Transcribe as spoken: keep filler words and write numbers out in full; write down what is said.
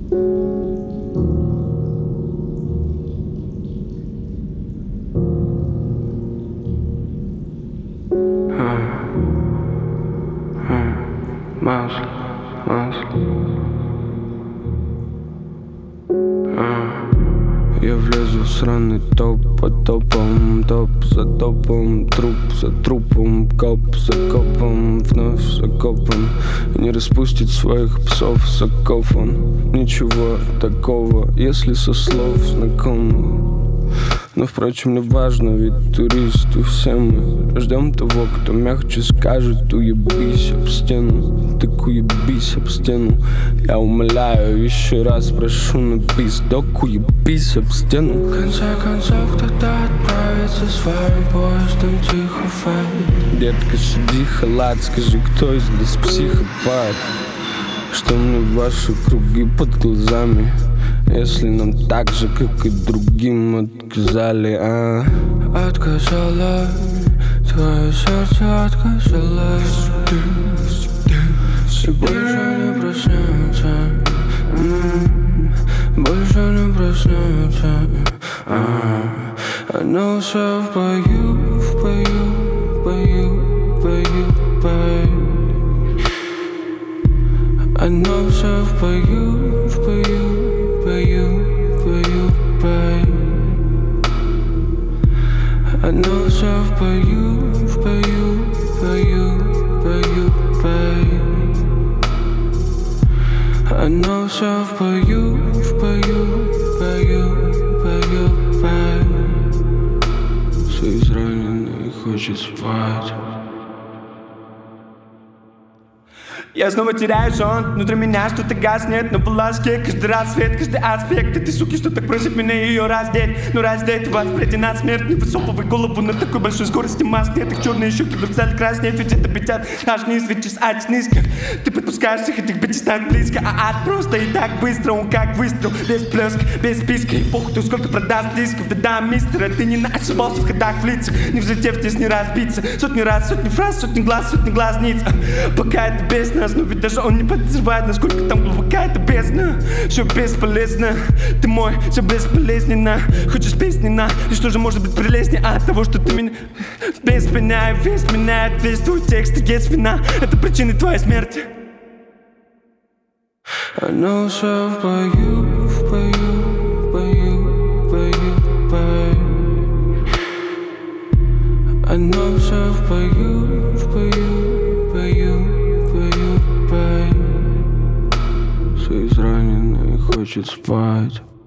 Масло, масло. Я влезу в сраный топ по топам, топ за топом, труп за трупом, коп за копом, вновь за копом. И не распустит своих псов за кофом. Ничего такого, если со слов знакомо. Но, впрочем, не важно, ведь туристы все мы ждем того, кто мягче скажет: уебись об стену, так уебись об стену. Я умоляю, еще раз прошу на пиздок, уебись об стену. В конце концов, кто-то отправится своим поездом тихо файлит. Детка, сиди, халат, скажи, кто из нас психопат? Что мне ваши круги под глазами, если нам так же, как и другим отказали, а? Отказала, твое сердце отказалось. И больше не проснется, м-м, больше не проснется, а. Оно все в бою, в бою, в бою, в бою, в бою. Оно все в бою, в бою, бою, бою, бою. Оно все в бою, в бою, бою, бою, бою. Оно все в бою, в бою, бою, бою, бою. Все израненный хочет спать. Я снова теряю сон, внутри меня что-то гаснет. На полоске каждый рассвет, каждый аспект этой суки, что так просит меня ее раздеть. Но раздеть вас на смерть. Не высовывай голову на такой большой скорости. Маск нет, их черные щеки вдруг стали краснеть. Ведь это битят аж низ, ведь сейчас аж низ. Как ты подпускаешь всех этих битей так близко. А ад просто и так быстро, он как выстрел. Без плеска, без списка. И похуй, кто сколько продаст дисков. Да-да, мистер, ты не ошибался в ходах в лицах. Не взлетев здесь не разбиться. Сотни раз, сотни фраз, сотни глаз, сотни глазниц. Пока это без нас, но ведь даже он не подозревает, насколько там глубока эта бездна. Все бесполезно, ты мой, все бесполезненно. Хочешь песни на, и что же может быть прелестнее от того, что ты меня без меня, весь меняет, весь твой текст, и есть вина. Это причина твоей смерти. Оно все в бою, в бою, бою, бою, бою. Оно все в бою, в бою, бою, бою, бою. Все израненный хочет спать.